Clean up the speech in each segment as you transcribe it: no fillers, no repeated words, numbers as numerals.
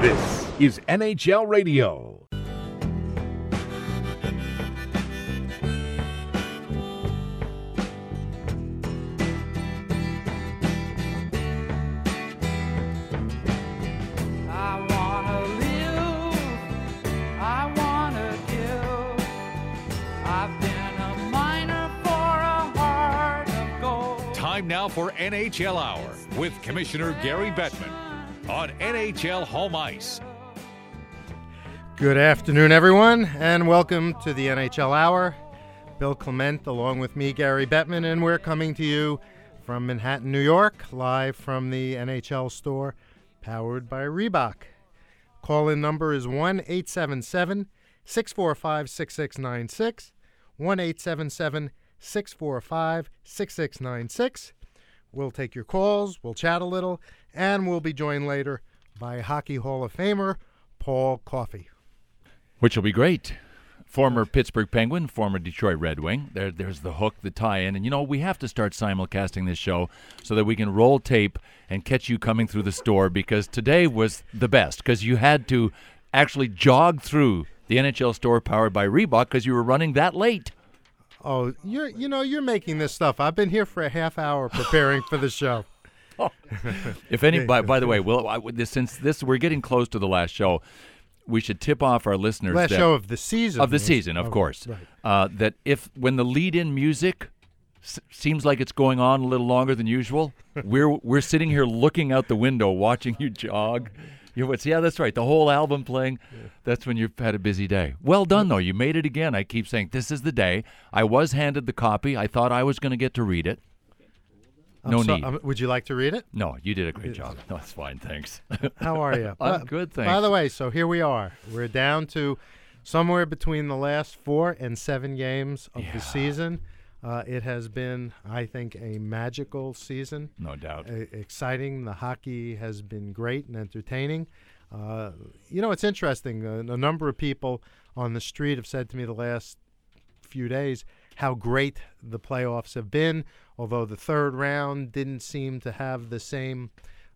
This is NHL Radio. Time now for NHL Hour with Commissioner Gary Bettman on NHL Home Ice. Good afternoon, everyone, and welcome to the NHL Hour. Bill Clement along with me, Gary Bettman, and we're coming to you from Manhattan, New York, live from the NHL store, powered by Reebok. Call-in number is 1-877-645-6696, 1-877-645-6696. We'll take your calls, we'll chat a little, and we'll be joined later by Hockey Hall of Famer Paul Coffey. Which will be great. Former Pittsburgh Penguin, former Detroit Red Wing. There's the hook, the tie-in. And, you know, we have to start simulcasting this show so that we can roll tape and catch you coming through the store, because today was the best, because you had to actually jog through the NHL store powered by Reebok because you were running that late. Oh, you're making this stuff. I've been here for a half hour preparing for the show. If any, by the way, since we're getting close to the last show, we should tip off our listeners last show of the season. Of the season, of course. Right. That when the lead-in music seems like it's going on a little longer than usual, we're sitting here looking out the window watching you jog. Yeah, that's right. The whole album playing, that's when you've had a busy day. Well done, though. You made it again. I keep saying, this is the day. I was handed the copy. I thought I was going to get to read it. No need. Would you like to read it? No, you did a great job. No, it's fine, thanks. How are you? I'm good, thanks. By the way, so here we are. We're down to somewhere between the last 4 and 7 games of the season. It has been, I think, a magical season. No doubt. Exciting. The hockey has been great and entertaining. It's interesting. A number of people on the street have said to me the last few days how great the playoffs have been, although the third round didn't seem to have the same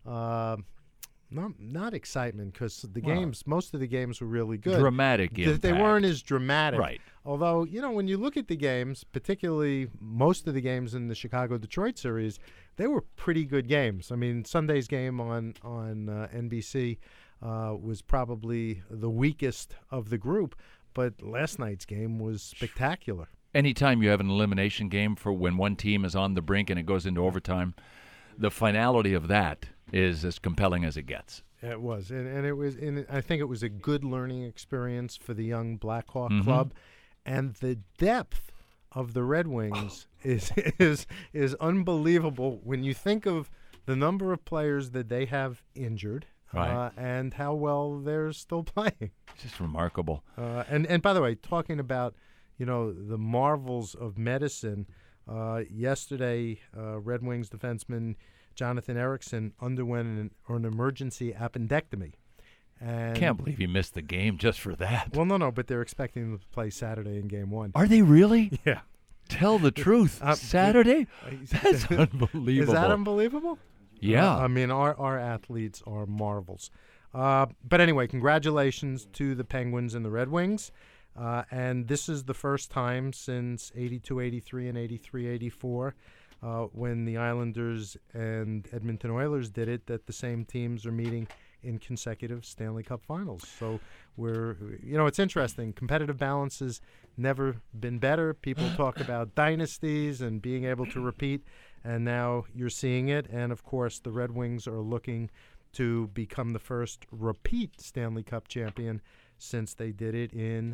not excitement, because most of the games were really good. Dramatic impact. They weren't as dramatic. Right. Although, when you look at the games, particularly most of the games in the Chicago-Detroit series, they were pretty good games. I mean, Sunday's game on NBC was probably the weakest of the group, but last night's game was spectacular. Anytime you have an elimination game for when one team is on the brink and it goes into overtime, the finality of that is as compelling as it gets. It was, and it was. And I think it was a good learning experience for the young Blackhawk club, and the depth of the Red Wings is unbelievable when you think of the number of players that they have injured, right, and how well they're still playing. It's just remarkable. And by the way, talking about the marvels of medicine. Yesterday, Red Wings defenseman Jonathan Ericsson underwent an emergency appendectomy. And can't believe he missed the game just for that. Well, no, but they're expecting him to play Saturday in Game 1. Are they really? Yeah. Tell the truth. Saturday? That's unbelievable. Is that unbelievable? Yeah. I mean, our athletes are marvels. But anyway, congratulations to the Penguins and the Red Wings. And this is the first time since 82-83 and 83-84 when the Islanders and Edmonton Oilers did it, that the same teams are meeting in consecutive Stanley Cup finals. So it's interesting. Competitive balance has never been better. People talk about dynasties and being able to repeat, and now you're seeing it. And, of course, the Red Wings are looking to become the first repeat Stanley Cup champion since they did it in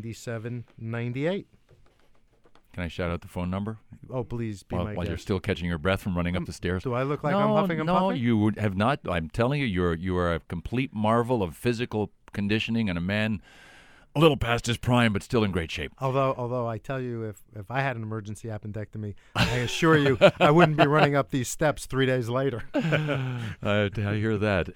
97-98. Can I shout out the phone number? Oh, please be my guest. While you're still catching your breath from running up the stairs. Do I look like I'm huffing and puffing? No, you have not. I'm telling you, you are a complete marvel of physical conditioning and a man a little past his prime, but still in great shape. Although I tell you, if I had an emergency appendectomy, I assure you I wouldn't be running up these steps 3 days later. I hear that.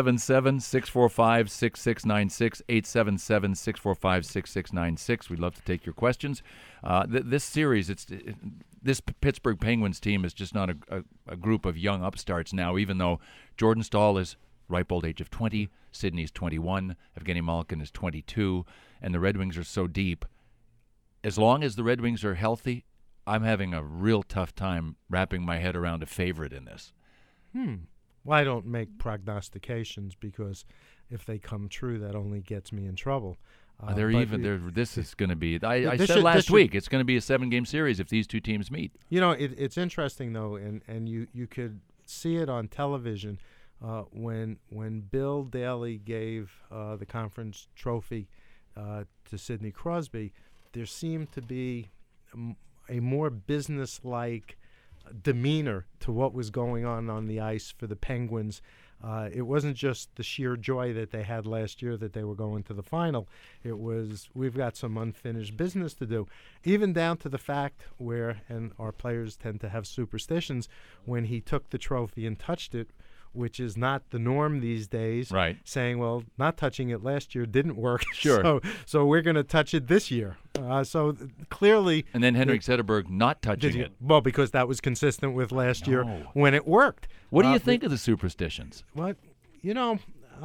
877-645-6696, 877-645-6696. We'd love to take your questions. This series, this Pittsburgh Penguins team is just not a group of young upstarts now, even though Jordan Staal is ripe old age of 20. Sydney's 21. Evgeny Malkin is 22. And the Red Wings are so deep. As long as the Red Wings are healthy, I'm having a real tough time wrapping my head around a favorite in this. Well, I don't make prognostications because if they come true, that only gets me in trouble. This is going to be. I said last week it's going to be a 7-game series if these two teams meet. You know, it's interesting though, and you could see it on television when Bill Daly gave the conference trophy to Sidney Crosby. There seemed to be a more business-like demeanor to what was going on the ice for the Penguins. It wasn't just the sheer joy that they had last year that they were going to the final. It was, we've got some unfinished business to do, even down to the fact where, and our players tend to have superstitions, when he took the trophy and touched it, which is not the norm these days, right? Saying, well, not touching it last year didn't work. Sure. So we're going to touch it this year. So clearly. And then Henrik Zetterberg not touching it. Well, because that was consistent with last year when it worked. What do you think of the superstitions? What? You know,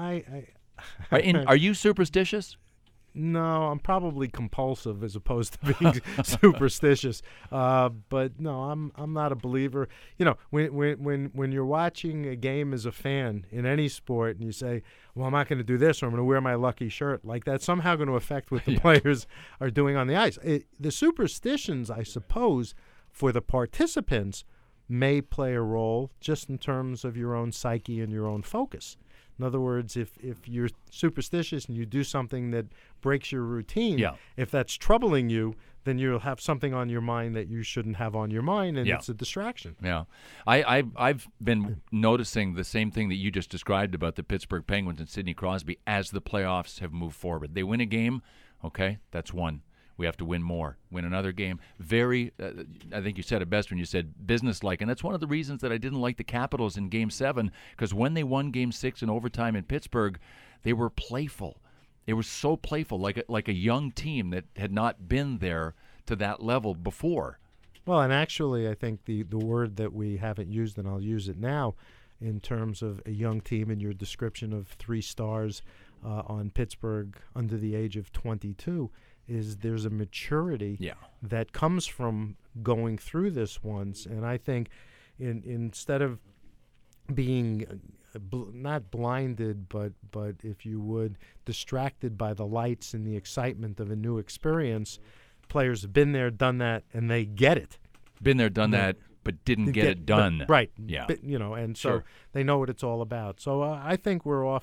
Are you superstitious? No, I'm probably compulsive as opposed to being superstitious. But no, I'm not a believer. You know, when you're watching a game as a fan in any sport, and you say, "Well, I'm not going to do this, or I'm going to wear my lucky shirt," like that's somehow going to affect what the players are doing on the ice. The superstitions, I suppose, for the participants, may play a role just in terms of your own psyche and your own focus. In other words, if you're superstitious and you do something that breaks your routine, if that's troubling you, then you'll have something on your mind that you shouldn't have on your mind, and it's a distraction. Yeah. I've been noticing the same thing that you just described about the Pittsburgh Penguins and Sidney Crosby as the playoffs have moved forward. They win a game, okay, that's one. We have to win more, win another game. Very, I think you said it best when you said businesslike, and that's one of the reasons that I didn't like the Capitals in Game 7, because when they won Game 6 in overtime in Pittsburgh, they were playful. They were so playful, like a young team that had not been there to that level before. Well, and actually, I think the word that we haven't used, and I'll use it now, in terms of a young team in your description of 3 stars on Pittsburgh under the age of 22, is there's a maturity that comes from going through this once. And I think instead of being not blinded, but if you would, distracted by the lights and the excitement of a new experience, players have been there, done that, and they get it. Been there, done that, but didn't get it done. Right. Yeah. But, you know, and so they know what it's all about. So I think we're off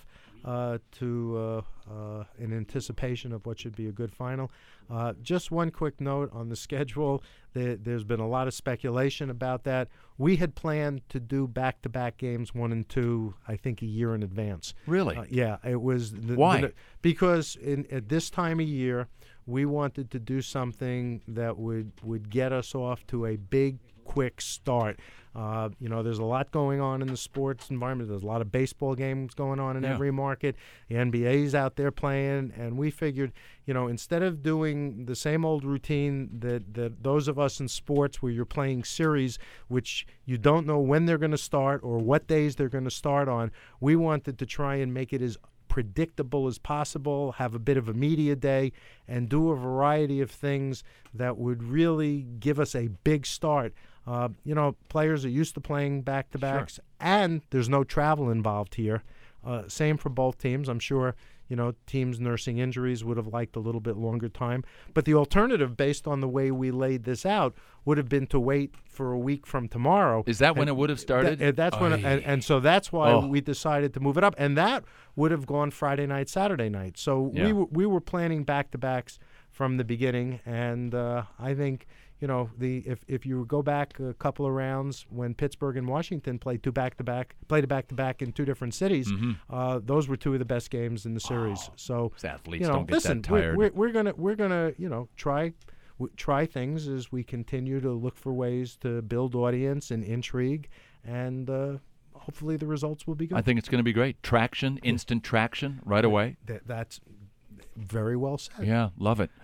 to in anticipation of what should be a good final. Just one quick note on the schedule. There's been a lot of speculation about that. We had planned to do back-to-back games 1 and 2, I think, a year in advance. Really? Yeah. It was. Why? Because at this time of year, we wanted to do something that would get us off to a big, quick start. You know, there's a lot going on in the sports environment. There's a lot of baseball games going on in every market. The NBA's out there playing, and we figured, you know, instead of doing the same old routine that those of us in sports where you're playing series, which you don't know when they're going to start or what days they're going to start on, we wanted to try and make it as predictable as possible, have a bit of a media day, and do a variety of things that would really give us a big start. You know, players are used to playing back-to-backs, and there's no travel involved here. Same for both teams. I'm sure, you know, teams nursing injuries would have liked a little bit longer time. But the alternative, based on the way we laid this out, would have been to wait for a week from tomorrow. Is that when it would have started? That's when, and so that's why we decided to move it up. And that would have gone Friday night, Saturday night. So we were planning back-to-backs from the beginning, and I think, you know, if you go back a couple of rounds when Pittsburgh and Washington played a back-to-back in 2 different cities, those were 2 of the best games in the series. So these athletes you know, don't get that tired. We're gonna you know, try things as we continue to look for ways to build audience and intrigue, and hopefully the results will be good. I think it's going to be great. Traction, instant traction, right away. That's very well said. Yeah, love it.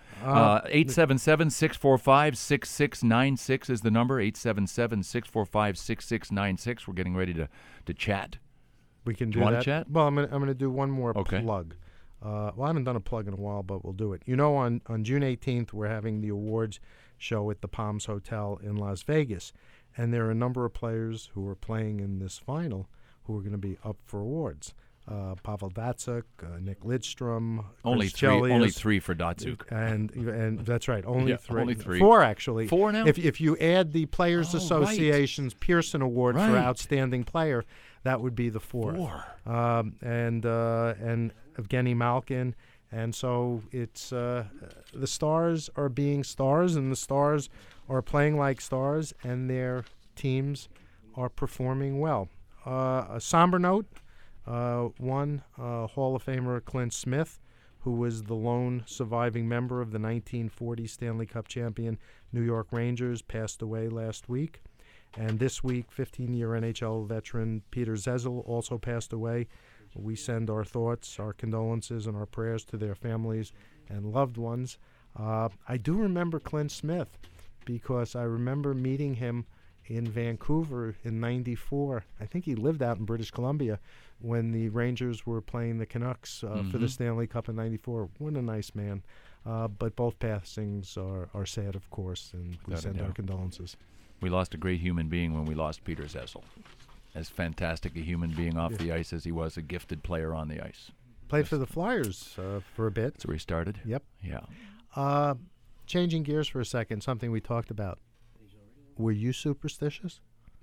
877-645-6696 is the number. 877-645-6696. We're getting ready to chat We can do Do you want that. to chat? Well, I'm gonna do one more Okay. plug. Well, I haven't done a plug in a while, but we'll do it. You know, on June 18th, we're having the awards show at the Palms Hotel in Las Vegas, and there are a number of players who are playing in this final who are going to be up for awards. Pavel Datsyuk, Nick Lidstrom, Only Chris three. Only Chelios, 3 for Datsuk. and that's right, only Yeah, three. only 3. 4 actually. 4 now? If you add the Players Oh, Association's Pearson Award for Right. Outstanding Player, that would be the 4th. 4. And Evgeny Malkin, and so it's the stars are being stars, and the stars are playing like stars, and their teams are performing well. A somber note: one Hall of Famer Clint Smith, who was the lone surviving member of the 1940 Stanley Cup champion New York Rangers, passed away last week. And this week, 15-year NHL veteran Peter Zezel also passed away. We send our thoughts, our condolences, and our prayers to their families and loved ones. I do remember Clint Smith because I remember meeting him in Vancouver in '94. I think he lived out in British Columbia when the Rangers were playing the Canucks for the Stanley Cup in '94. What a nice man. But both passings are sad, of course, and we Without a send our doubt. condolences. We lost a great human being when we lost Peter Zezel. As fantastic a human being off the ice as he was a gifted player on the ice. Played for the Flyers for a bit. That's where he started? Yep. Yeah. Changing gears for a second, something we talked about. Were you superstitious?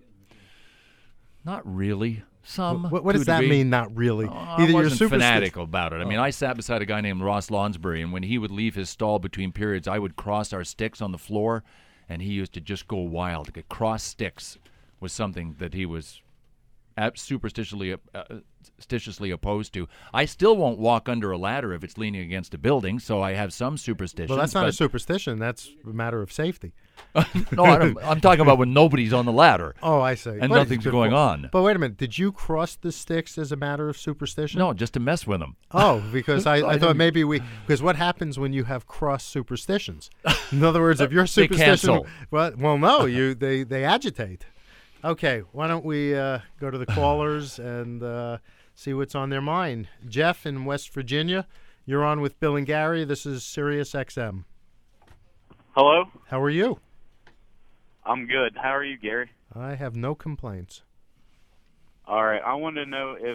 Not really. Some. What to does a that degree. mean, not really? I Either you're wasn't superstitious. fanatical about it. I mean, I sat beside a guy named Ross Lonsbury, and when he would leave his stall between periods, I would cross our sticks on the floor, and he used to just go wild. To get cross sticks was something that he was superstitiously opposed to. I still won't walk under a ladder if it's leaning against a building, so I have some superstitions. Well, that's not a but- superstition. That's a matter of safety. No, I'm talking about when nobody's on the ladder Oh, I see. and nothing's going on. But wait a minute. Did you cross the sticks as a matter of superstition? No, just to mess with them. Oh, because I thought didn't- maybe because what happens when you have cross superstitions? In other words, if your They superstition, cancel. well, no, they agitate. Okay, why don't we go to the callers and see what's on their mind? Jeff in West Virginia, you're on with Bill and Gary. This is Sirius XM. Hello? How are you? I'm good. How are you, Gary? I have no complaints. All right. I wanted to know if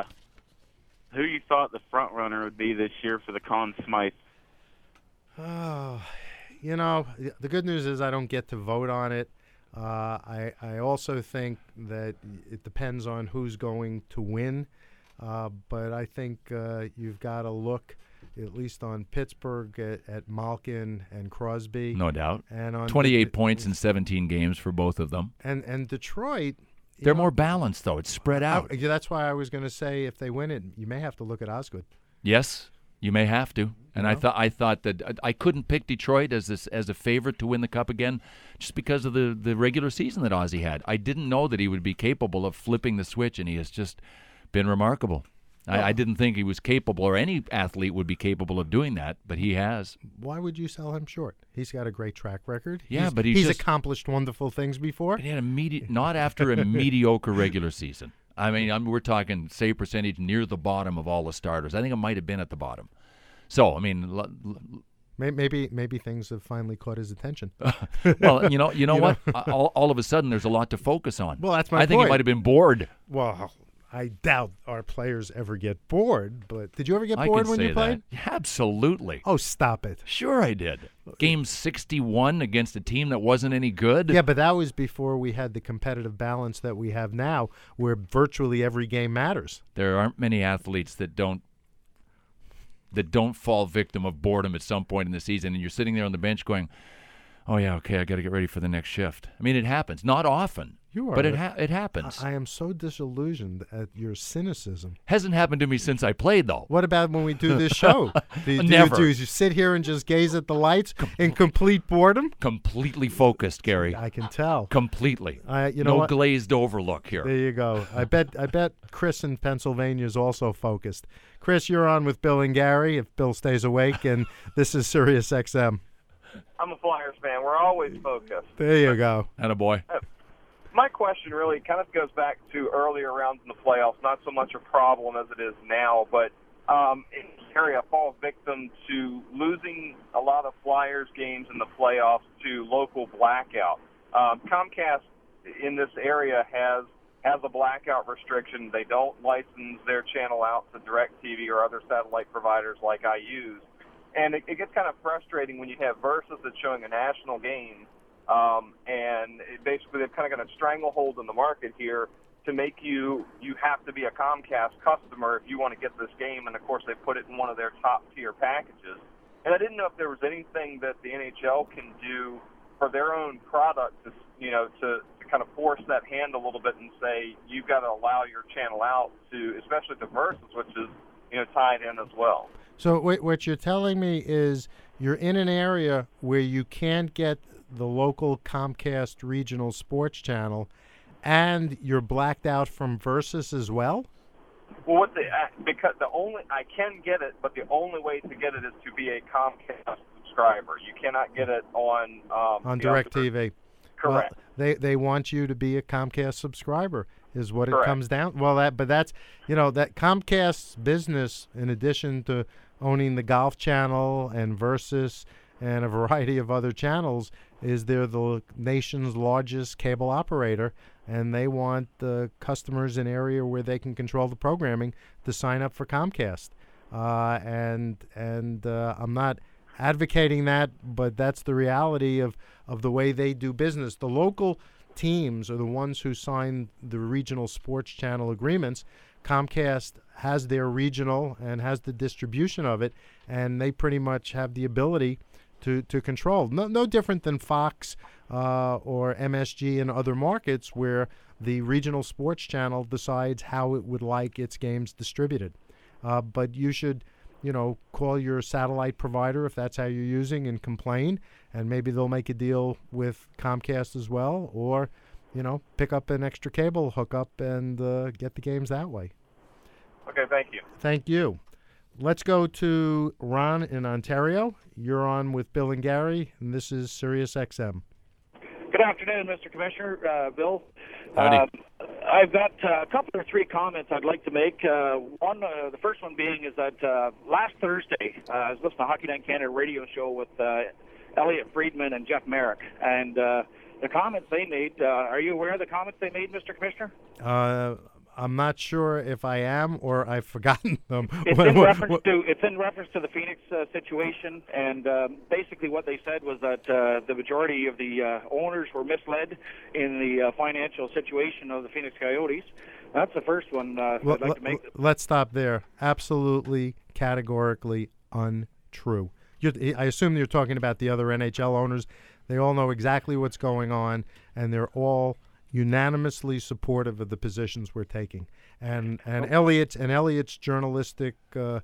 who you thought the front runner would be this year for the Conn Smythe. Oh, you know, the good news is I don't get to vote on it. I also think that it depends on who's going to win. But I think you've got to look, at least on Pittsburgh, at Malkin and Crosby. No doubt. And on 28 points in 17 games for both of them. And Detroit. you They're know, more balanced, though. It's spread out. yeah, that's why I was going to say if they win it, you may have to look at Osgood. Yes, you may have to. And You know? I thought that I couldn't pick Detroit as a favorite to win the Cup again, just because of the regular season that Ozzy had. I didn't know that he would be capable of flipping the switch, and he has just been remarkable. I didn't think he was capable, or any athlete would be capable of doing that, but he has. Why would you sell him short? He's got a great track record. Yeah, he's, but he's just- accomplished wonderful things before. But he had not after a mediocre regular season. I mean, we're talking save percentage near the bottom of all the starters. I think it might have been at the bottom. So, I mean, Maybe things have finally caught his attention. well, you know what? All of a sudden, there's a lot to focus on. Well, that's my I think he point. might have been bored. Well, I doubt our players ever get bored, but did you ever get I bored can when say you played? that. Absolutely. Oh, stop it. Sure I did. Game 61 against a team that wasn't any good. Yeah, but that was before we had the competitive balance that we have now, where virtually every game matters. There aren't many athletes that don't fall victim of boredom at some point in the season, and you're sitting there on the bench going, oh, yeah, okay, I got to get ready for the next shift. I mean, it happens. Not often, You are. but it happens. I am so disillusioned at your cynicism. Hasn't happened to me since I played, though. What about when we do this show? Never. Do you sit here and just gaze at the lights in complete boredom? Completely focused, Gary. I can tell. Completely. You know No what? glazed over look here. There you go. I bet Chris in Pennsylvania is also focused. Chris, you're on with Bill and Gary, if Bill stays awake, and this is Sirius XM. I'm a Flyers fan. We're always focused. There you go. Attaboy. My question really kind of goes back to earlier rounds in the playoffs, not so much a problem as it is now, but in the area fall victim to losing a lot of Flyers games in the playoffs to local blackout. Comcast in this area has a blackout restriction. They don't license their channel out to DirecTV or other satellite providers like I use. And it gets kind of frustrating when you have Versus that's showing a national game, and basically they've kind of got a stranglehold in the market here to make you have to be a Comcast customer if you want to get this game, and of course they put it in one of their top-tier packages. And I didn't know if there was anything that the NHL can do for their own product to kind of force that hand a little bit and say, you've got to allow your channel out to, especially to Versus, which is, tied in as well. So what you're telling me is you're in an area where you can't get the local Comcast regional sports channel, and you're blacked out from Versus as well? Well, because I can get it, but the only way to get it is to be a Comcast subscriber. You cannot get it on DirecTV. Correct. Well, they want you to be a Comcast subscriber, is what Correct. It comes down. Well, that Comcast's business, in addition to owning the Golf Channel and Versus and a variety of other channels, is they're the nation's largest cable operator, and they want the customers in an area where they can control the programming to sign up for Comcast. And I'm not advocating that, but that's the reality of the way they do business. The local teams are the ones who sign the regional sports channel agreements. Comcast has their regional and has the distribution of it, and they pretty much have the ability to control. No different than Fox or MSG in other markets where the regional sports channel decides how it would like its games distributed. But you should, call your satellite provider if that's how you're using and complain, and maybe they'll make a deal with Comcast as well, or, pick up an extra cable hookup and get the games that way. Okay, thank you. Thank you. Let's go to Ron in Ontario. You're on with Bill and Gary, and this is Sirius XM. Good afternoon, Mr. Commissioner. Bill. Howdy. I've got a couple or three comments I'd like to make. The first one being is that last Thursday, I was listening to Hockey Night Canada radio show with Elliot Friedman and Jeff Merrick, and the comments they made, are you aware of the comments they made, Mr. Commissioner? I'm not sure if I am or I've forgotten them. It's in reference to the Phoenix situation, and basically what they said was that the majority of the owners were misled in the financial situation of the Phoenix Coyotes. That's the first one I'd like to make. Let's stop there. Absolutely, categorically untrue. I assume you're talking about the other NHL owners. They all know exactly what's going on, and they're all unanimously supportive of the positions we're taking, and Elliot's journalistic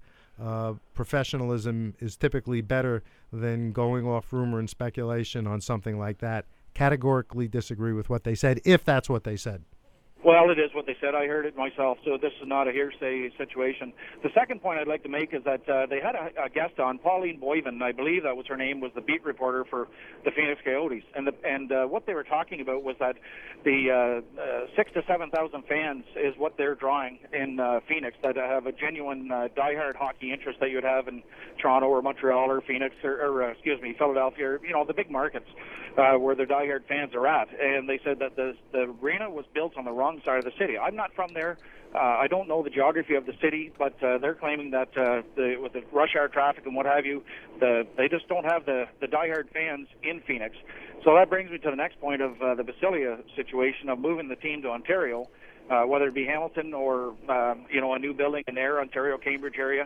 professionalism is typically better than going off rumor and speculation on something like that. Categorically disagree with what they said, if that's what they said. Well, it is what they said. I heard it myself, so this is not a hearsay situation. The second point I'd like to make is that they had a guest on, Pauline Boyven, I believe that was her name, was the beat reporter for the Phoenix Coyotes. And what they were talking about was that the 6,000 to 7,000 fans is what they're drawing in Phoenix, that have a genuine diehard hockey interest that you would have in Toronto or Montreal or Phoenix or Philadelphia, or, the big markets where the diehard fans are at. And they said that the arena was built on the wrong side of the city. I'm not from there. I don't know the geography of the city, but they're claiming that with the rush hour traffic and what have you, they just don't have the diehard fans in Phoenix. So that brings me to the next point of the Basilia situation of moving the team to Ontario, whether it be Hamilton or a new building in there, Ontario, Cambridge area.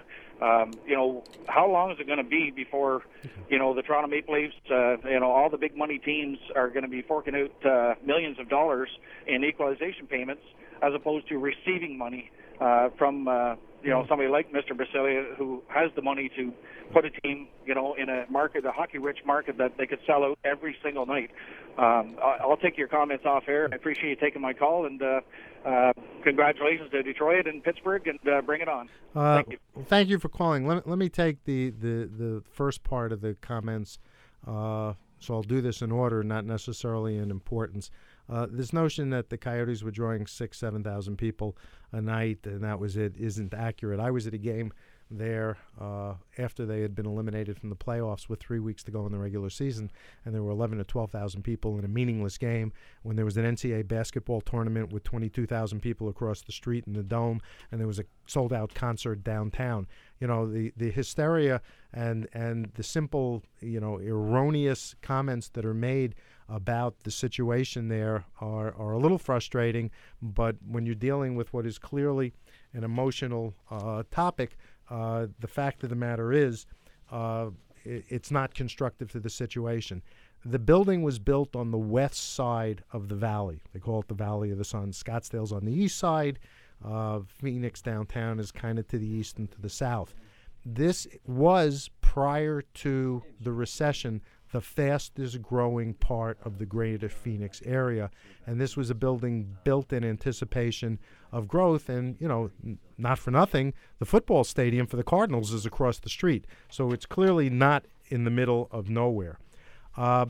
How long is it going to be before the Toronto Maple Leafs, all the big money teams are going to be forking out millions of dollars in equalization payments as opposed to receiving money from somebody like Mr. Basilia, who has the money to put a team in a market, a hockey-rich market that they could sell out every single night. I'll take your comments off air. I appreciate you taking my call, and congratulations to Detroit and Pittsburgh, and bring it on. Thank you. Thank you for calling. Let me take the first part of the comments. So I'll do this in order, not necessarily in importance. This notion that the Coyotes were drawing 6,000, 7,000 people a night and that was it isn't accurate. I was at a game there after they had been eliminated from the playoffs with 3 weeks to go in the regular season, and there were 11,000 to 12,000 people in a meaningless game when there was an NCAA basketball tournament with 22,000 people across the street in the Dome, and there was a sold-out concert downtown. You know, the hysteria and the simple, erroneous comments that are made about the situation there are a little frustrating, but when you're dealing with what is clearly an emotional topic, the fact of the matter is it's not constructive to the situation. The building was built on the west side of the valley. They call it the Valley of the Sun. Scottsdale's on the east side. Phoenix downtown is kind of to the east and to the south. This was, prior to the recession, the fastest growing part of the greater Phoenix area. And this was a building built in anticipation of growth. And, not for nothing, the football stadium for the Cardinals is across the street. So it's clearly not in the middle of nowhere. Paula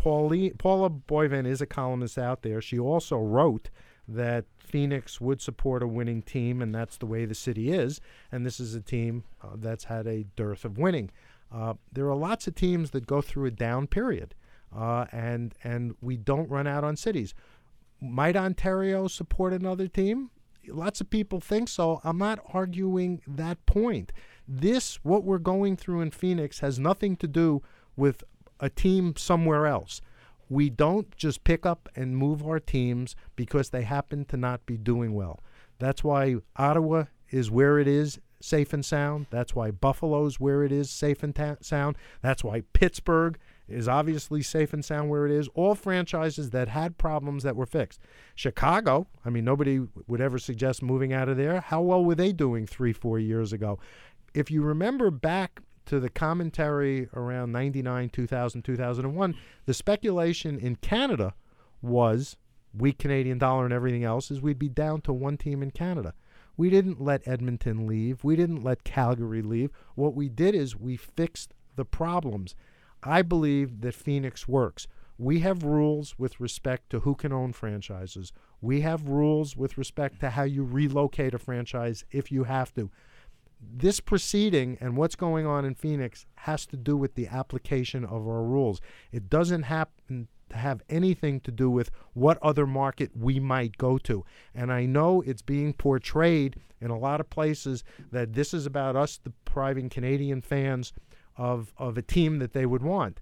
Boivin is a columnist out there. She also wrote that Phoenix would support a winning team, and that's the way the city is. And this is a team that's had a dearth of winning. There are lots of teams that go through a down period, and we don't run out on cities. Might Ontario support another team? Lots of people think so. I'm not arguing that point. What we're going through in Phoenix has nothing to do with a team somewhere else. We don't just pick up and move our teams because they happen to not be doing well. That's why Ottawa is where it is, safe and sound. That's why Buffalo's where it is, safe and sound. That's why Pittsburgh is obviously safe and sound where it is. All franchises that had problems that were fixed. Chicago, nobody would ever suggest moving out of there. How well were they doing 3-4 years ago? If you remember back to the commentary around 99, 2000, 2001, the speculation in Canada was, weak Canadian dollar and everything else, is we'd be down to one team in Canada. We didn't let Edmonton leave. We didn't let Calgary leave. What we did is we fixed the problems. I believe that Phoenix works. We have rules with respect to who can own franchises. We have rules with respect to how you relocate a franchise if you have to. This proceeding and what's going on in Phoenix has to do with the application of our rules. It doesn't happen to have anything to do with what other market we might go to. And I know it's being portrayed in a lot of places that this is about us depriving Canadian fans of a team that they would want.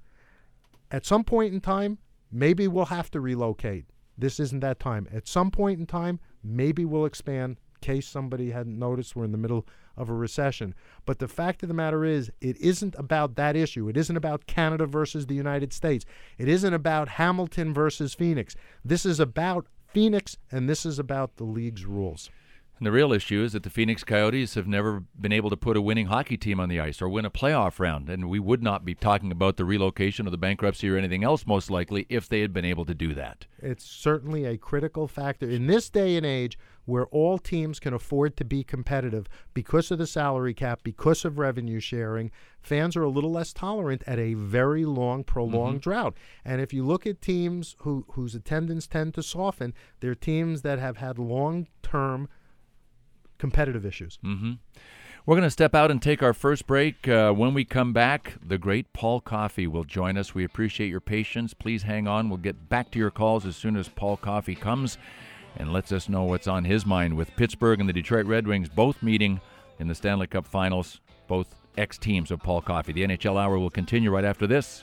At some point in time, maybe we'll have to relocate. This isn't that time. At some point in time, maybe we'll expand. In case somebody hadn't noticed, we're in the middle of a recession. But the fact of the matter is, it isn't about that issue. It isn't about Canada versus the United States. It isn't about Hamilton versus Phoenix. This is about Phoenix, and this is about the league's rules. And the real issue is that the Phoenix Coyotes have never been able to put a winning hockey team on the ice or win a playoff round. And we would not be talking about the relocation or the bankruptcy or anything else, most likely, if they had been able to do that. It's certainly a critical factor. In this day and age, where all teams can afford to be competitive because of the salary cap, because of revenue sharing, fans are a little less tolerant at a very long, prolonged drought. And if you look at teams whose attendance tend to soften, they're teams that have had long-term competitive issues. We're going to step out and take our first break. When we come back, the great Paul Coffey will join us. We appreciate your patience. Please hang on. We'll get back to your calls as soon as Paul Coffey comes and lets us know what's on his mind with Pittsburgh and the Detroit Red Wings both meeting in the Stanley Cup Finals, both ex-teams of Paul Coffey. The NHL Hour will continue right after this.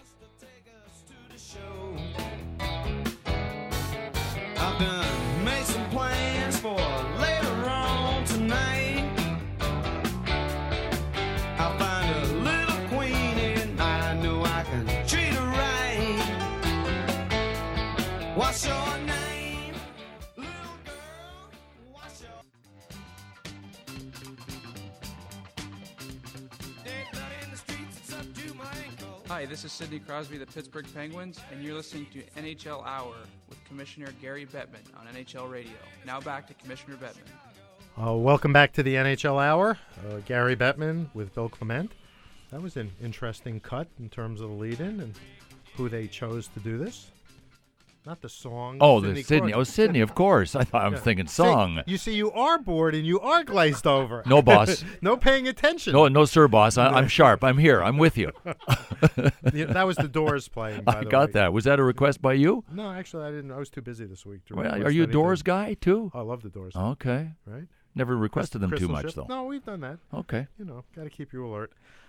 I've done made some plans for later on tonight. I'll find a little queen and I know I can treat her right. What's your name, little girl? What's your... Dead blood in the streets, it's up to my ankle. Hi, this is Sidney Crosby, the Pittsburgh Penguins, and you're listening to NHL Hour with Commissioner Gary Bettman on NHL Radio. Now back to Commissioner Bettman. Welcome back to the NHL Hour. Gary Bettman with Bill Clement. That was an interesting cut in terms of the lead-in and who they chose to do this. Not the song. Oh, the Sydney. Crosby. Oh, Sydney, of course. I thought I was thinking song. See, you are bored and you are glazed over. No, boss. No paying attention. No, sir, boss. I'm sharp. I'm here. I'm with you. Yeah, that was the Doors playing, by I the got way. that. Was that a request by you? No, actually, I didn't. I was too busy this week to Well, request are you a anything. Doors guy, too? I love the Doors. Okay. Right? Never requested them too Crystal much, Ship? though. No, we've done that. Okay. You know, got to keep you alert.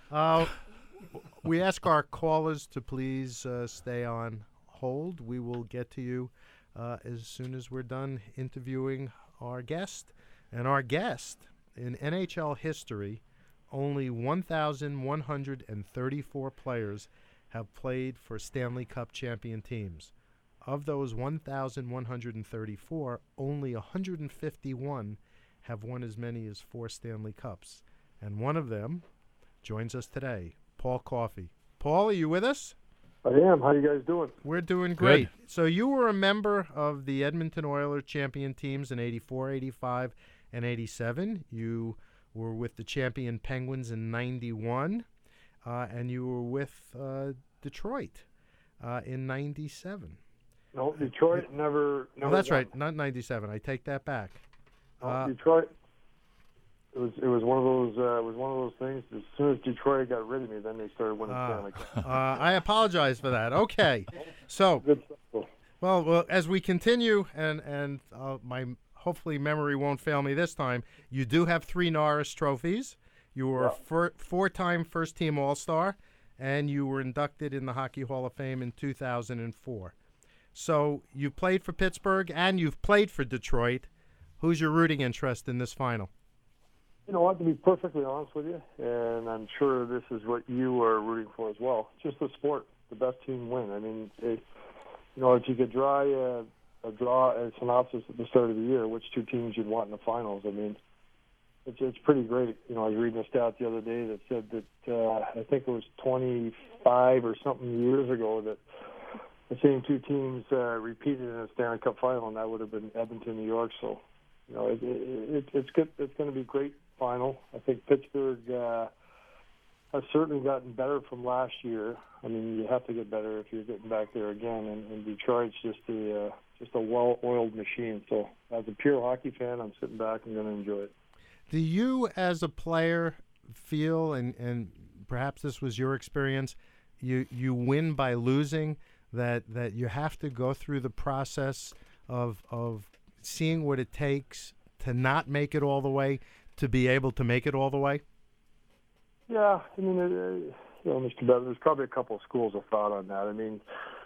We ask our callers to please stay on hold. We will get to you as soon as we're done interviewing our guest. And our guest, in NHL history, only 1,134 players have played for Stanley Cup champion teams. Of those 1,134, only 151 have won as many as 4 Stanley Cups. And one of them joins us today, Paul Coffey. Paul, are you with us? I am. How you guys doing? We're doing great. So you were a member of the Edmonton Oilers champion teams in 84, 85, and 87. You were with the champion Penguins in 91, and you were with Detroit in 97. No, Detroit never Oh, that's won. right. Not 97. I take that back. No, Detroit. It was one of those things. As soon as Detroit got rid of me, then they started winning Stanley Cup. I apologize for that. Okay, so well, as we continue, and my hopefully memory won't fail me this time. You do have 3 Norris trophies. You were a 4-time first-team All-Star, and you were inducted in the Hockey Hall of Fame in 2004. So you played for Pittsburgh and you've played for Detroit. Who's your rooting interest in this final? You know what, to be perfectly honest with you, and I'm sure this is what you are rooting for as well, just the sport, the best team win. I mean, if you could draw a synopsis at the start of the year, which 2 teams you'd want in the finals, I mean, it's pretty great. You know, I was reading a stat the other day that said that I think it was 25 or something years ago that the same 2 teams repeated in a Stanley Cup final, and that would have been Edmonton, New York. So, you know, it's good. It's going to be a great final. I think Pittsburgh has certainly gotten better from last year. I mean, you have to get better if you're getting back there again. And Detroit's just a well-oiled machine. So, as a pure hockey fan, I'm sitting back and going to enjoy it. Do you, as a player, feel, and perhaps this was your experience, you win by losing, that you have to go through the process of seeing what it takes to not make it all the way, to be able to make it all the way? Yeah, I mean, Mr. Bevan, there's probably a couple of schools of thought on that. I mean,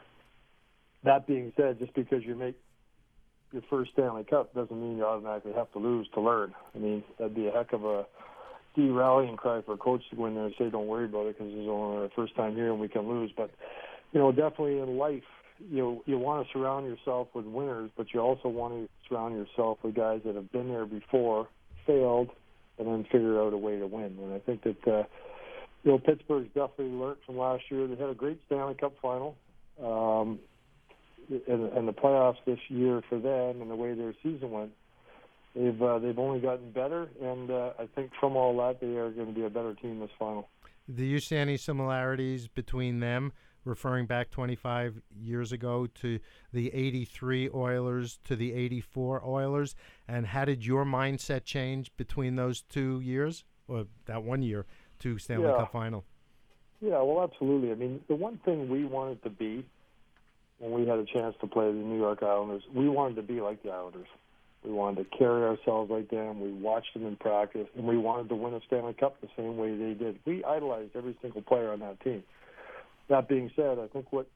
that being said, just because you make your first Stanley Cup doesn't mean you automatically have to lose to learn. I mean, that'd be a heck of a rallying cry for a coach to go in there and say, don't worry about it because this is only our first time here and we can lose. But, you know, definitely in life, you want to surround yourself with winners, but you also want to surround yourself with guys that have been there before, failed, and then figured out a way to win. And I think that, Pittsburgh's definitely learned from last year. They had a great Stanley Cup final. And the playoffs this year for them and the way their season went, they've only gotten better, and I think from all that they are going to be a better team this final. Do you see any similarities between them, referring back 25 years ago to the 83 Oilers to the 84 Oilers, and how did your mindset change between those 2 years, or that 1 year, to Stanley Cup final? Yeah, well, absolutely. I mean, the one thing we wanted to be when we had a chance to play the New York Islanders, we wanted to be like the Islanders. We wanted to carry ourselves like them. We watched them in practice, and we wanted to win a Stanley Cup the same way they did. We idolized every single player on that team. That being said, I think what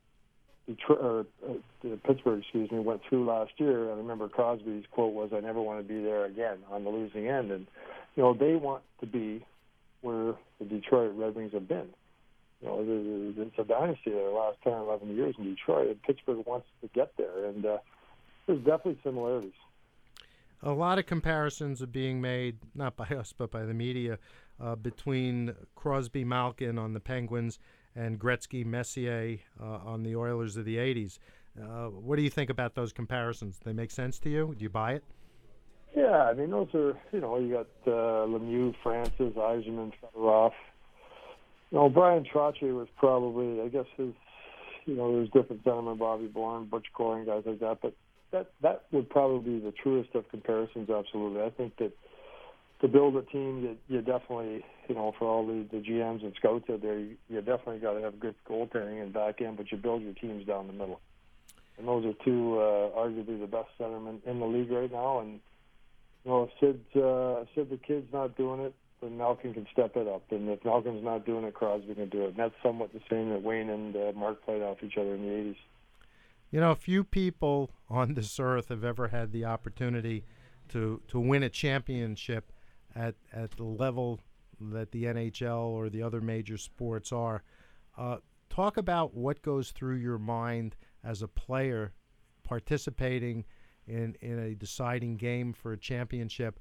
Pittsburgh, went through last year, I remember Crosby's quote was, "I never want to be there again on the losing end." And, they want to be where the Detroit Red Wings have been. It's a dynasty there the last 10 or 11 years in Detroit, and Pittsburgh wants to get there. And there's definitely similarities. A lot of comparisons are being made, not by us, but by the media, between Crosby, Malkin on the Penguins and Gretzky, Messier on the Oilers of the 80s. What do you think about those comparisons? Do they make sense to you? Do you buy it? Yeah, I mean, those are, you got Lemieux, Francis, Yzerman, Fedorov. Brian Trottier was probably, I guess his there's different sentiment, Bobby Bourne, Butch Coring, guys like that, but that would probably be the truest of comparisons, absolutely. I think that to build a team that you definitely, for all the GMs and scouts out there, you definitely got to have good goaltending and back end, but you build your teams down the middle. And those are two arguably the best centermen in the league right now. And if Sid the kid's not doing it, then Malkin can step it up. And if Malkin's not doing it, Crosby can do it. And that's somewhat the same that Wayne and Mark played off each other in the 80s. Few people on this earth have ever had the opportunity to win a championship at the level that the NHL or the other major sports are. Talk about what goes through your mind as a player participating in a deciding game for a championship,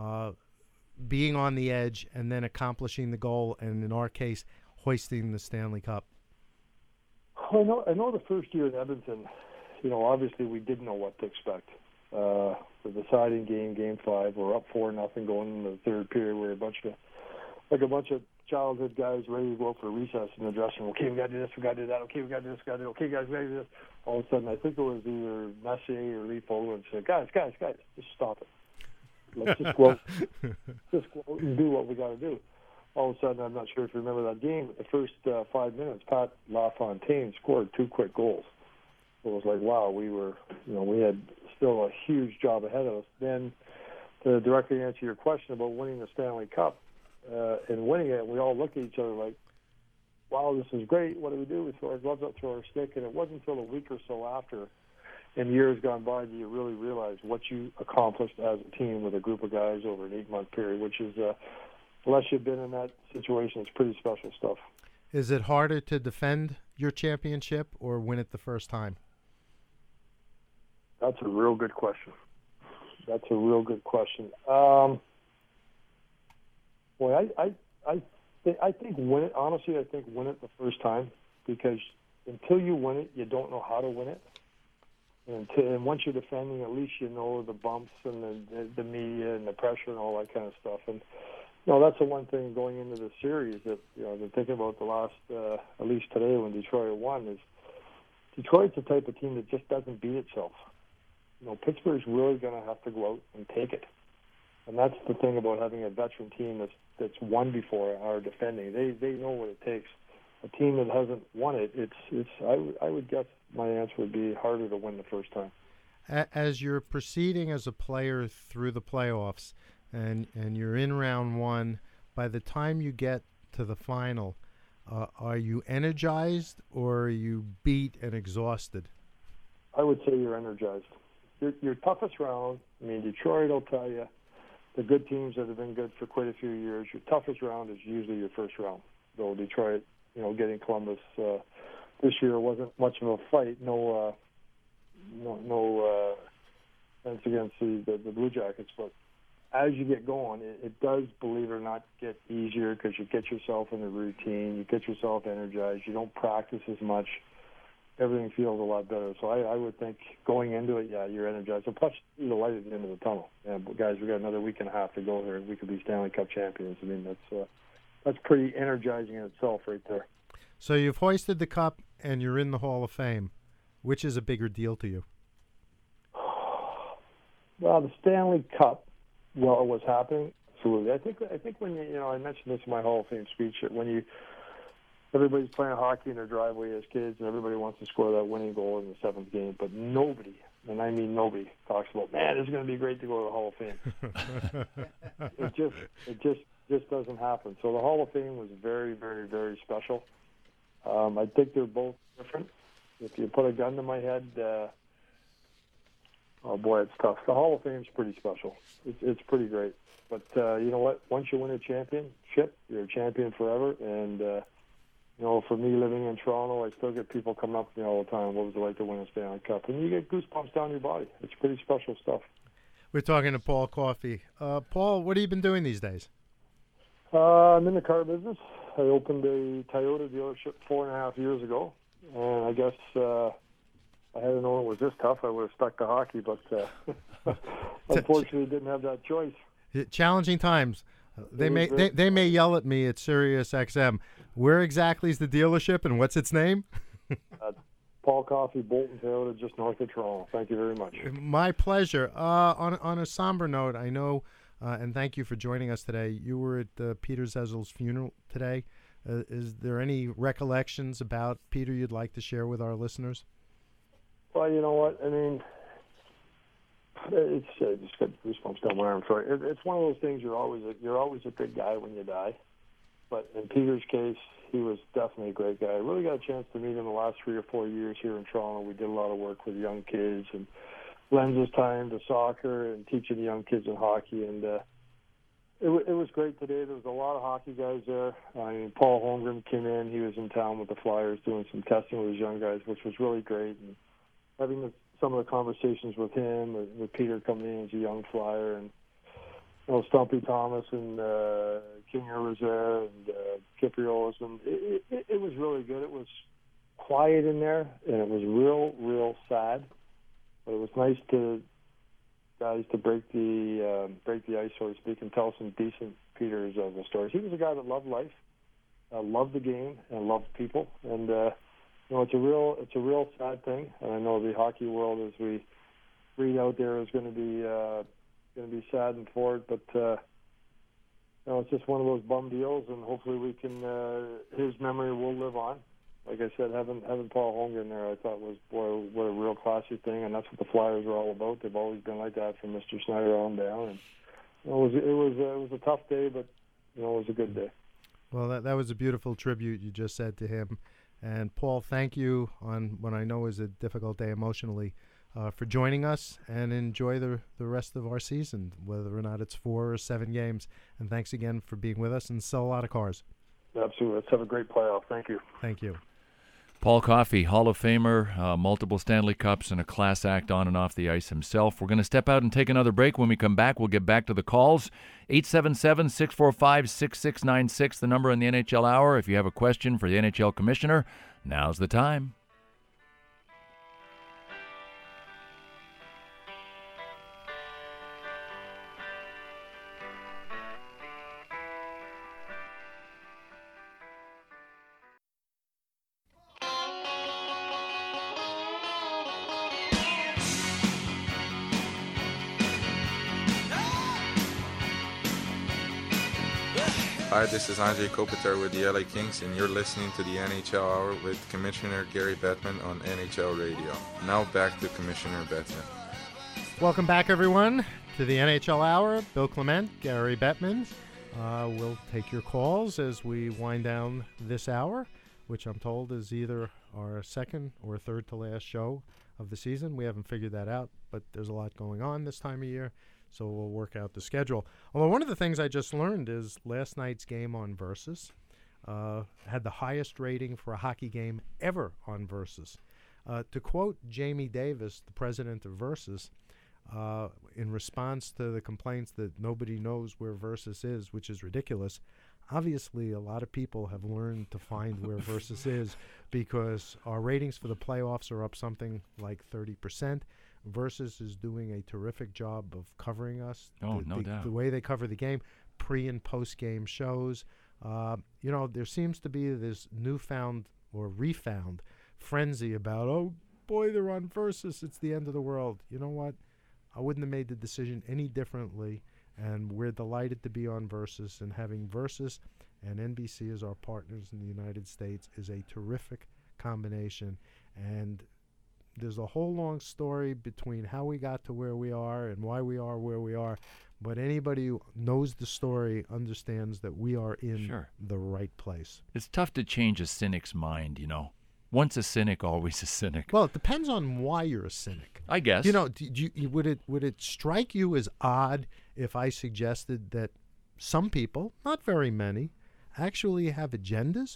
being on the edge and then accomplishing the goal, and in our case, hoisting the Stanley Cup. I know the first year in Edmonton, obviously we didn't know what to expect. The deciding game, Game 5, we're up 4-0 going into the third period. We're a bunch of childhood guys ready to go for recess in the dressing room. Okay, we got to do this, we got to do that. Okay, we got to do this, we got to do. Okay, guys, we got to do this. All of a sudden, I think it was either Messier or Lee Fogel said, "Guys, just stop it. Let's just go out and do what we got to do." All of a sudden, I'm not sure if you remember that game, but the first 5 minutes, Pat LaFontaine scored 2 quick goals. It was like, wow, we had still a huge job ahead of us. Then, to directly answer your question about winning the Stanley Cup and winning it, we all looked at each other like, wow, this is great. What do we do? We throw our gloves up, throw our stick, and it wasn't until a week or so after, in years gone by, do you really realize what you accomplished as a team with a group of guys over an 8-month period, which is, unless you've been in that situation, it's pretty special stuff. Is it harder to defend your championship or win it the first time? That's a real good question. I think win it. Honestly, I think win it the first time, because until you win it, you don't know how to win it. And once you're defending, at least you know the bumps and the media and the pressure and all that kind of stuff. And that's the one thing going into the series that they're thinking about the last, at least today when Detroit won, is Detroit's the type of team that just doesn't beat itself. Pittsburgh's really going to have to go out and take it. And that's the thing about having a veteran team that's won before our defending. They know what it takes. A team that hasn't won it, I would guess my answer would be harder to win the first time. As you're proceeding as a player through the playoffs and you're in round 1, by the time you get to the final, are you energized or are you beat and exhausted? I would say you're energized. Your toughest round, Detroit will tell you, the good teams that have been good for quite a few years, your toughest round is usually your first round. Though Detroit, getting Columbus this year wasn't much of a fight. No offense against the Blue Jackets, but as you get going, it does, believe it or not, get easier because you get yourself in the routine, you get yourself energized, you don't practice as much. Everything feels a lot better. So I would think going into it, you're energized. And plus, the light at the end of the tunnel. Guys, we got another week and a half to go here, and we could be Stanley Cup champions. That's pretty energizing in itself right there. So you've hoisted the cup, and you're in the Hall of Fame. Which is a bigger deal to you? Well, the Stanley Cup, it was happening, absolutely. I think when I mentioned this in my Hall of Fame speech, that when everybody's playing hockey in their driveway as kids, and everybody wants to score that winning goal in the 7th game. But nobody, and I mean nobody, talks about, man, it's going to be great to go to the Hall of Fame. It just doesn't happen. So the Hall of Fame was very, very, very special. I think they're both different. If you put a gun to my head, oh boy, it's tough. The Hall of Fame's pretty special. It's pretty great. But you know what? Once you win a championship, you're a champion forever. And for me, living in Toronto, I still get people coming up to me all the time. What was it like to win a Stanley Cup? And you get goosebumps down your body. It's pretty special stuff. We're talking to Paul Coffey. Paul, what have you been doing these days? I'm in the car business. I opened a Toyota dealership 4.5 years ago. And I guess I hadn't known it was this tough. I would have stuck to hockey, but unfortunately didn't have that choice. Challenging times. They may yell at me at Sirius XM. Where exactly is the dealership and what's its name? Paul Coffey, Bolton Toyota, just north of Toronto. Thank you very much. My pleasure. On a somber note, I know, and thank you for joining us today. You were at Peter Zezel's funeral today. Is there any recollections about Peter you'd like to share with our listeners? Well, you know what? I mean, it's just got goosebumps down my arm. Sorry. It's one of those things. You're always a good guy when you die. But in Peter's case, he was definitely a great guy. I really got a chance to meet him the last 3 or 4 years here in Toronto. We did a lot of work with young kids and lends his time to soccer and teaching the young kids in hockey. And it was great today. There was a lot of hockey guys there. I mean, Paul Holmgren came in. He was in town with the Flyers doing some testing with his young guys, which was really great. And having some of the conversations with him, with Peter coming in as a young Flyer, and Stumpy Thomas and Kinger was there, and Kipriolis, and it was really good. It was quiet in there, and it was real sad. But it was nice to guys to break the ice, so to speak, and tell some decent Peter Zezel stories. He was a guy that loved life, loved the game, and loved people. And it's a real sad thing. And I know the hockey world, as we read out there, is going to be saddened for it, but it's just one of those bum deals, and hopefully we can. His memory will live on. Like I said, having Paul Holmgren there, I thought was what a real classy thing, and that's what the Flyers are all about. They've always been like that from Mr. Snyder on down. And it was a tough day, but it was a good day. Well, that was a beautiful tribute you just said to him, and Paul, thank you on what I know is a difficult day emotionally. For joining us, and enjoy the rest of our season, whether or not it's 4 or 7 games. And thanks again for being with us, and sell a lot of cars. Absolutely. Let's have a great playoff. Thank you. Thank you. Paul Coffey, Hall of Famer, multiple Stanley Cups, and a class act on and off the ice himself. We're going to step out and take another break. When we come back, we'll get back to the calls. 877-645-6696, the number in the NHL Hour. If you have a question for the NHL Commissioner, now's the time. Hi, this is Andrei Kopitar with the LA Kings, and you're listening to the NHL Hour with Commissioner Gary Bettman on NHL Radio. Now back to Commissioner Bettman. Welcome back, everyone, to the NHL Hour. Bill Clement, Gary Bettman. We'll take your calls as we wind down this hour, which I'm told is either our second or third to last show of the season. We haven't figured that out, but there's a lot going on this time of year, so we'll work out the schedule. Although one of the things I just learned is last night's game on Versus had the highest rating for a hockey game ever on Versus. To quote Jamie Davis, the president of Versus, in response to the complaints that nobody knows where Versus is, which is ridiculous, obviously a lot of people have learned to find where Versus is, because our ratings for the playoffs are up something like 30%. Versus is doing a terrific job of covering us. No doubt. The way they cover the game, pre- and post-game shows. There seems to be this newfound or refound frenzy about, oh, boy, they're on Versus. It's the end of the world. You know what? I wouldn't have made the decision any differently, and we're delighted to be on Versus, and having Versus and NBC as our partners in the United States is a terrific combination. And there's a whole long story between how we got to where we are and why we are where we are, but anybody who knows the story understands that we are in the right place. It's tough to change a cynic's mind, Once a cynic, always a cynic. Well, it depends on why you're a cynic, I guess. Would it strike you as odd if I suggested that some people, not very many, actually have agendas?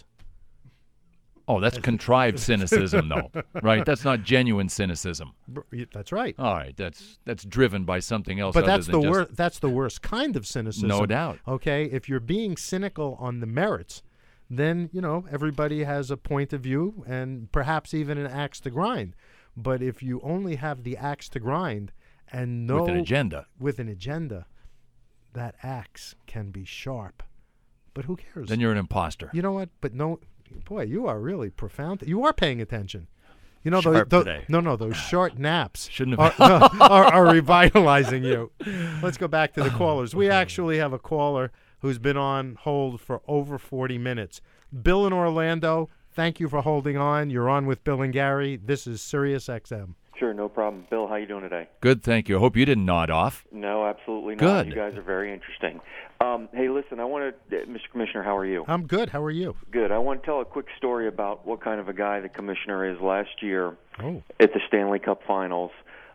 Oh, that's contrived cynicism, though, right? That's not genuine cynicism. That's right. All right, that's driven by something else. But that's the worst kind of cynicism. No doubt. Okay, if you're being cynical on the merits, then everybody has a point of view and perhaps even an axe to grind. But if you only have the axe to grind and with an agenda, that axe can be sharp. But who cares? Then you're an imposter. You know what? But no. Boy, you are really profound. You are paying attention. You know, sharp today. those short naps Shouldn't have are revitalizing you. Let's go back to the callers. We actually have a caller who's been on hold for over 40 minutes. Bill in Orlando, thank you for holding on. You're on with Bill and Gary. This is Sirius XM. Sure, no problem. Bill, how you doing today? Good, thank you. I hope you didn't nod off. No, absolutely not. Good. You guys are very interesting. Hey, listen, Mr. Commissioner, how are you? I'm good. How are you? Good. I want to tell a quick story about what kind of a guy the commissioner is. Last year Oh. at the Stanley Cup Finals,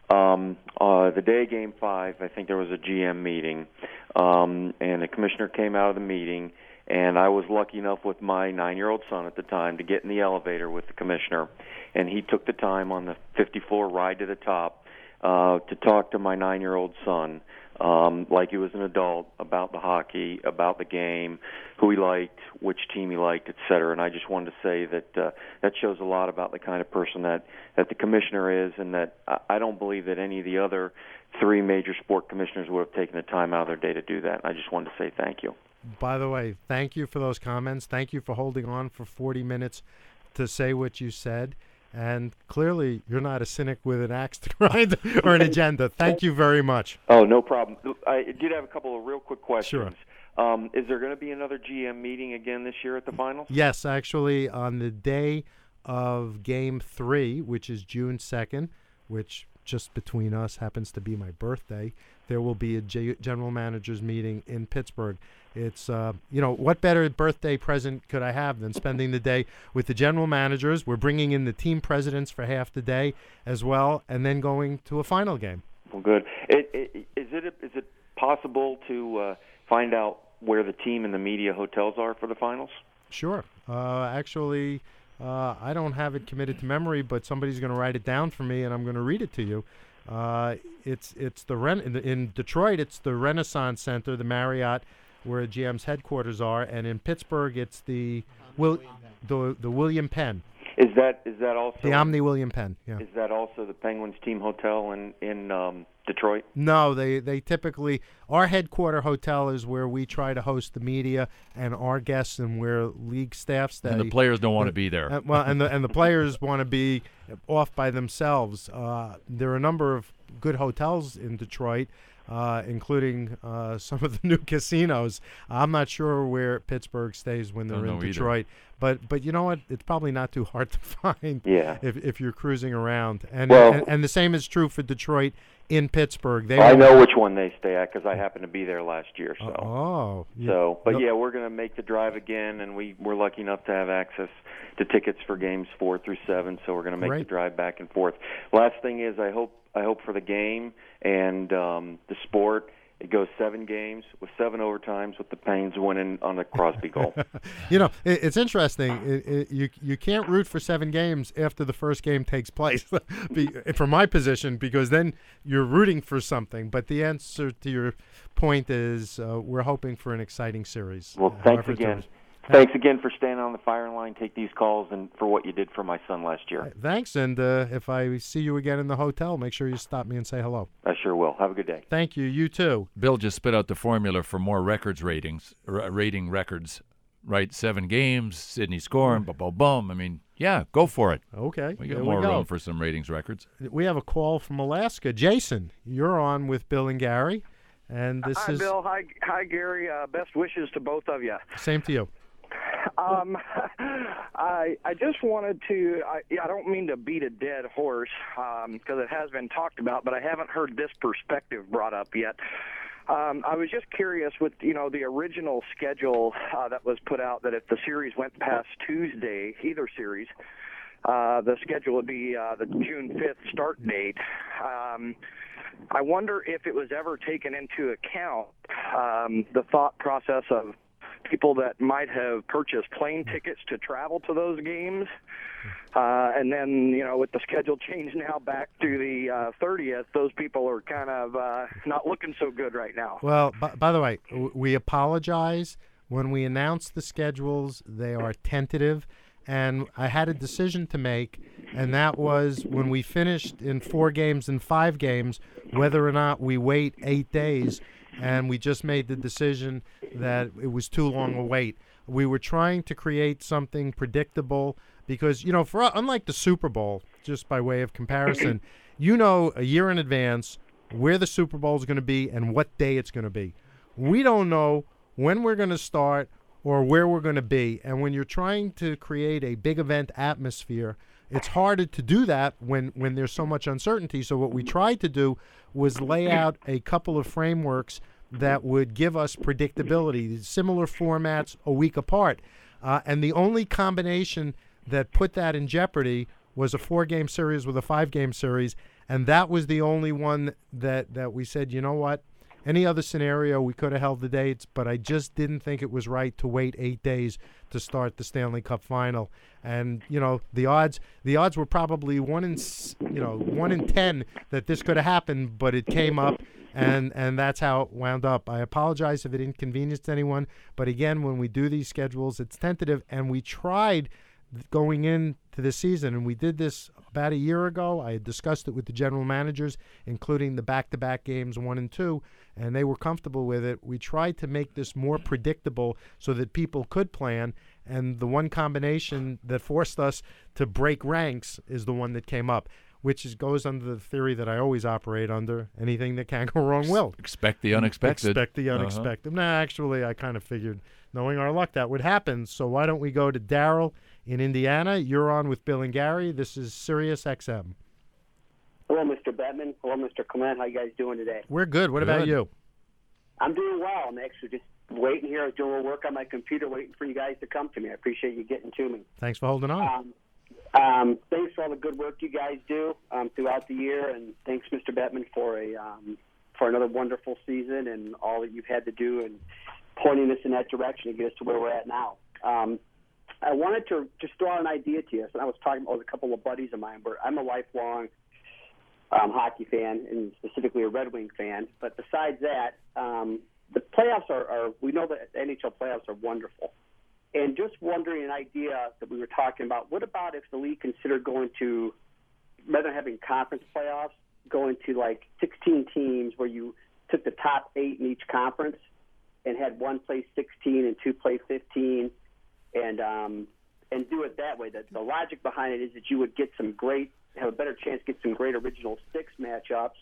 the day of Game 5, I think there was a GM meeting, and the commissioner came out of the meeting, and I was lucky enough with my 9-year-old son at the time to get in the elevator with the commissioner, and he took the time on the 50th floor ride to the top to talk to my 9-year-old son like he was an adult about the hockey, about the game, who he liked, which team he liked, et cetera. And I just wanted to say that that shows a lot about the kind of person that the commissioner is, and that I don't believe that any of the other 3 major sport commissioners would have taken the time out of their day to do that. I just wanted to say thank you. By the way, thank you for those comments. Thank you for holding on for 40 minutes to say what you said. And clearly, you're not a cynic with an axe to grind or an agenda. Thank you very much. Oh, no problem. I did have a couple of real quick questions. Sure. Is there going to be another GM meeting again this year at the finals? Yes, actually, on the day of Game 3, which is June 2nd, which just between us happens to be my birthday, there will be a general managers meeting in Pittsburgh. It's, what better birthday present could I have than spending the day with the general managers? We're bringing in the team presidents for half the day as well, and then going to a final game. Well, good. Is it possible to find out where the team and the media hotels are for the finals? Sure. Actually, I don't have it committed to memory, but somebody's going to write it down for me, and I'm going to read it to you. It's in Detroit. It's the Renaissance Center, the Marriott, where GM's headquarters are, and in Pittsburgh, it's the William Penn. Is that also the Omni William Penn? Yeah. Is that also the Penguins team hotel in Detroit? No, they typically, our headquarter hotel is where we try to host the media and our guests, and where league staffs that and the players don't want to be there. And the players want to be off by themselves. There are a number of good hotels in Detroit, including some of the new casinos. I'm not sure where Pittsburgh stays when they're in Detroit, but you know what? It's probably not too hard to find. Yeah. If you're cruising around, and the same is true for Detroit in Pittsburgh. I know which one they stay at because I happened to be there last year. So. Yeah, we're going to make the drive again, and we're lucky enough to have access to tickets for games 4 through 7. So we're going to make the drive back and forth. Last thing is, I hope for the game and the sport, it goes 7 games with 7 overtimes with the Penguins winning on a Crosby goal. It's interesting. You can't root for 7 games after the first game takes place, from my position, because then you're rooting for something. But the answer to your point is we're hoping for an exciting series. Well, thanks again. Thanks again for staying on the firing line, take these calls, and for what you did for my son last year. Thanks, and if I see you again in the hotel, make sure you stop me and say hello. I sure will. Have a good day. Thank you. You too. Bill just spit out the formula for more rating records, right? 7 games, Sidney scoring, boom. I mean, yeah, go for it. Okay. We got more room for some ratings records. We have a call from Alaska. Jason, you're on with Bill and Gary. And this Hi, Bill. Hi, Gary. Best wishes to both of you. Same to you. I just wanted to, I don't mean to beat a dead horse because it has been talked about, but I haven't heard this perspective brought up yet. I was just curious with, the original schedule that was put out, that if the series went past Tuesday, either series, the schedule would be the June 5th start date. I wonder if it was ever taken into account the thought process of people that might have purchased plane tickets to travel to those games. And then, with the schedule change now back to the 30th, those people are kind of not looking so good right now. Well, by the way, we apologize. When we announce the schedules, they are tentative. And I had a decision to make, and that was when we finished in 4 games and 5 games, whether or not we wait 8 days. And we just made the decision that it was too long a wait. We were trying to create something predictable because, unlike the Super Bowl, just by way of comparison, a year in advance where the Super Bowl is going to be and what day it's going to be. We don't know when we're going to start or where we're going to be. And when you're trying to create a big event atmosphere, it's harder to do that when there's so much uncertainty. So what we tried to do was lay out a couple of frameworks that would give us predictability, similar formats a week apart. And the only combination that put that in jeopardy was a 4-game series with a 5-game series. And that was the only one that we said, you know what? Any other scenario, we could have held the dates, but I just didn't think it was right to wait 8 days to start the Stanley Cup final. And the odds were probably 1 in 10 that this could have happened, but it came up, and that's how it wound up. I apologize if it inconvenienced anyone, but again, when we do these schedules, it's tentative, and we tried going into the season, and we did this about a year ago. I had discussed it with the general managers, including the back-to-back games 1 and 2, and they were comfortable with it. We tried to make this more predictable so that people could plan, and the one combination that forced us to break ranks is the one that came up, which goes under the theory that I always operate under: anything that can go wrong will. Expect the unexpected. Expect the unexpected. Nah, actually, I kind of figured, knowing our luck, that would happen. So why don't we go to Daryl in Indiana? You're on with Bill and Gary. This is Sirius XM. Hello, Mr. Bettman. Hello, Mr. Clement. How you guys doing today? We're good. What about you? I'm doing well. I'm actually just waiting here. I was doing a little work on my computer, waiting for you guys to come to me. I appreciate you getting to me. Thanks for holding on. Thanks for all the good work you guys do throughout the year, and thanks, Mr. Bettman, for another wonderful season and all that you've had to do and pointing us in that direction to get us to where we're at now. I wanted to just throw out an idea to you. So I was talking with a couple of buddies of mine, but I'm a lifelong hockey fan, and specifically a Red Wing fan. But besides that, the playoffs are we know that NHL playoffs are wonderful. And just wondering, an idea that we were talking about, what about if the league considered going to, rather than having conference playoffs, going to like 16 teams where you took the top 8 in each conference and had one play 16 and 2 play 15 and do it that way. The logic behind it is that you would have a better chance to get some great original 6 matchups,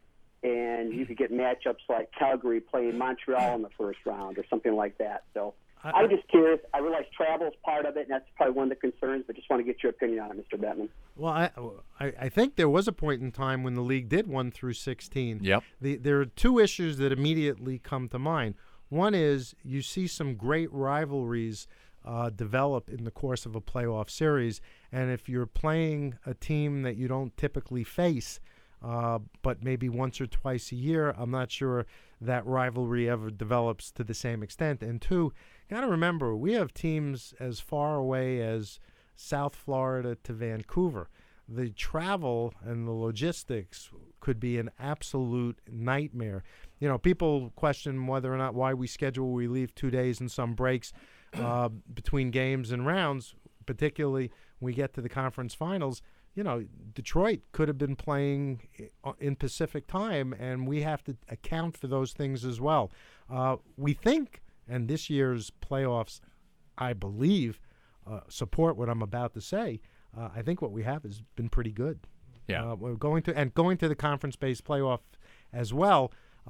and you could get matchups like Calgary playing Montreal in the first round or something like that. So I was just curious. I realize travel is part of it, and that's probably one of the concerns, but just want to get your opinion on it, Mr. Bettman. Well, I think there was a point in time when the league did 1 through 16. Yep. There are 2 issues that immediately come to mind. One is you see some great rivalries develop in the course of a playoff series, and if you're playing a team that you don't typically face, but maybe once or twice a year, I'm not sure that rivalry ever develops to the same extent. And 2, got to remember, we have teams as far away as South Florida to Vancouver. The travel and the logistics could be an absolute nightmare. People question whether or not why we leave 2 days and some breaks between games and rounds, particularly when we get to the conference finals. Detroit could have been playing in Pacific time, and we have to account for those things as well. We think, and this year's playoffs, I believe, support what I'm about to say. I think what we have has been pretty good. Yeah, we're going to the conference-based playoff as well.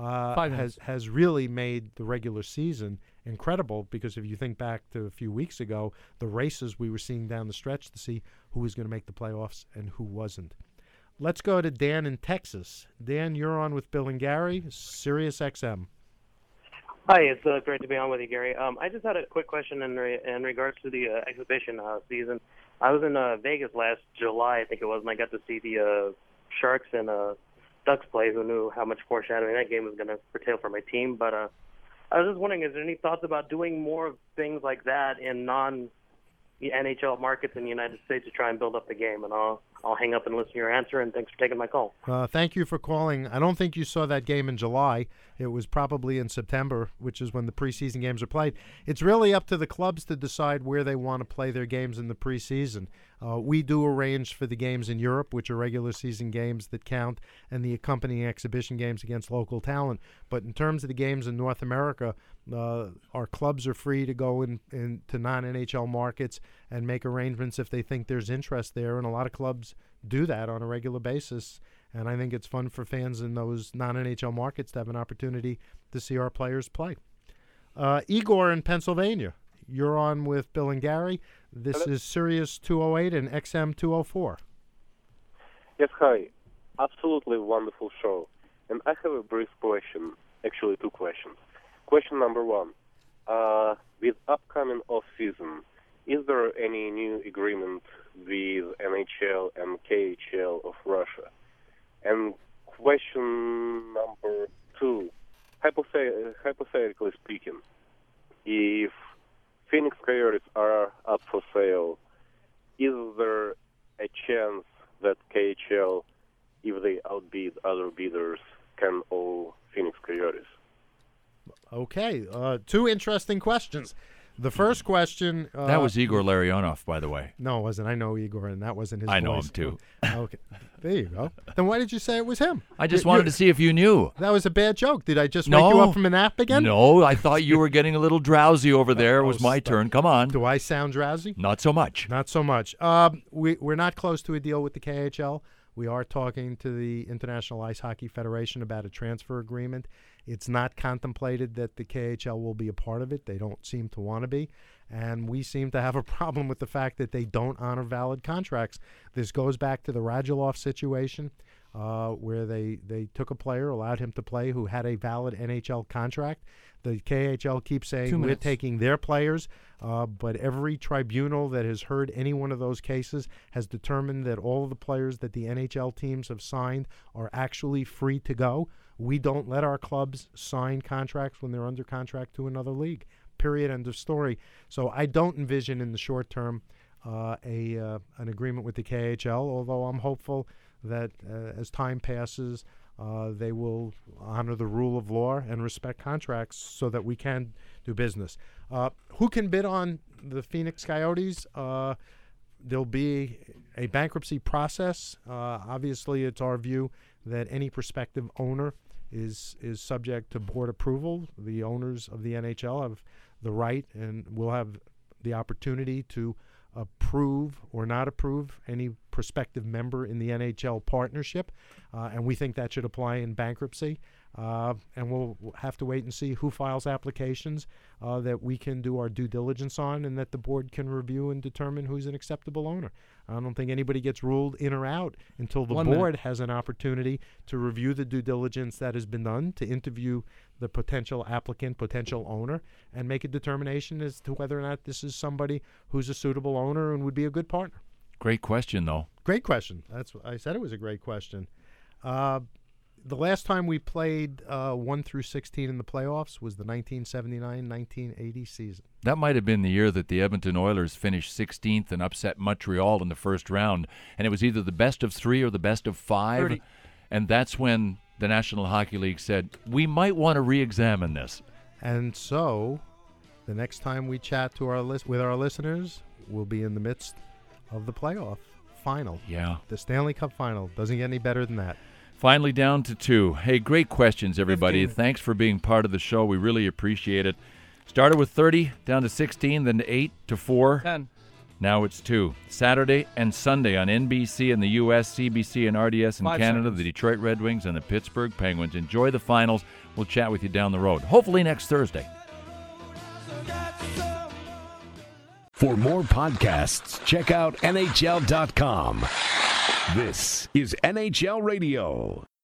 Has really made the regular season incredible, because if you think back to a few weeks ago, the races we were seeing down the stretch to see who was going to make the playoffs and who wasn't. Let's go to Dan in Texas. Dan, you're on with Bill and Gary, Sirius XM. Hi, it's great to be on with you, Gary. I just had a quick question in regards to the exhibition season. I was in Vegas last July, I think it was, and I got to see the Sharks and Ducks play. Who knew how much foreshadowing that game was going to curtail for my team? But I was just wondering, is there any thoughts about doing more things like that in non-NHL markets in the United States to try and build up the game? And I'll hang up and listen to your answer, and thanks for taking my call. Thank you for calling. I don't think you saw that game in July. It was probably in September, which is when the preseason games are played. It's really up to the clubs to decide where they want to play their games in the preseason. We do arrange for the games in Europe, which are regular season games that count, and the accompanying exhibition games against local talent. But in terms of the games in North America, Our clubs are free to go into non-NHL markets and make arrangements if they think there's interest there, and a lot of clubs do that on a regular basis. And I think it's fun for fans in those non-NHL markets to have an opportunity to see our players play. Igor in Pennsylvania, you're on with Bill and Gary. This is Sirius 208 and XM 204. Yes, hi. Absolutely wonderful show. And I have a brief question, actually 2 questions. Question number 1. With upcoming off-season, is there any new agreement with NHL and KHL of Russia? And question number 2, hypothetically speaking, if Phoenix Coyotes are up for sale, is there a chance that KHL, if they outbid other bidders, can owe Phoenix Coyotes? Okay, 2 interesting questions. The first question... that was Igor Larionov, by the way. No, it wasn't. I know Igor, and that wasn't his voice. I know him, too. Okay, there you go. Then why did you say it was him? I just wanted to see if you knew. That was a bad joke. Did I just wake you up from a nap again? No, I thought you were getting a little drowsy over there. It was my turn. Come on. Do I sound drowsy? Not so much. Not so much. We're not close to a deal with the KHL. We are talking to the International Ice Hockey Federation about a transfer agreement. It's not contemplated that the KHL will be a part of it. They don't seem to want to be. And we seem to have a problem with the fact that they don't honor valid contracts. This goes back to the Radulov situation where they took a player, allowed him to play, who had a valid NHL contract. The KHL keeps saying we're taking their players, but every tribunal that has heard any one of those cases has determined that all of the players that the NHL teams have signed are actually free to go. We don't let our clubs sign contracts when they're under contract to another league. Period. End of story. So I don't envision in the short term an agreement with the KHL, although I'm hopeful that as time passes, they will honor the rule of law and respect contracts so that we can do business. Who can bid on the Phoenix Coyotes? There'll be a bankruptcy process. Obviously, it's our view that any prospective owner is subject to board approval. The owners of the NHL have the right and will have the opportunity to approve or not approve any prospective member in the NHL partnership, and we think that should apply in bankruptcy. And we'll have to wait and see who files applications that we can do our due diligence on and that the board can review and determine who's an acceptable owner. I don't think anybody gets ruled in or out until the board has an opportunity to review the due diligence that has been done, to interview the potential applicant, potential owner, and make a determination as to whether or not this is somebody who's a suitable owner and would be a good partner. Great question, though. Great question. That's what I said. It was a great question. The last time we played 1 through 16 in the playoffs was the 1979-1980 season. That might have been the year that the Edmonton Oilers finished 16th and upset Montreal in the first round. And it was either the best of 3 or the best of 5. 30. And that's when the National Hockey League said, we might want to re-examine this. And so the next time we chat to with our listeners, we'll be in the midst of the playoff final. Yeah. The Stanley Cup final. Doesn't get any better than that. Finally down to 2. Hey, great questions, everybody. 15. Thanks for being part of the show. We really appreciate it. Started with 30, down to 16, then to 8 to 4. 10. Now it's 2. Saturday and Sunday on NBC in the U.S., CBC and RDS in 5 Canada, seconds. the Detroit Red Wings and the Pittsburgh Penguins. Enjoy the finals. We'll chat with you down the road, hopefully next Thursday. For more podcasts, check out NHL.com. This is NHL Radio.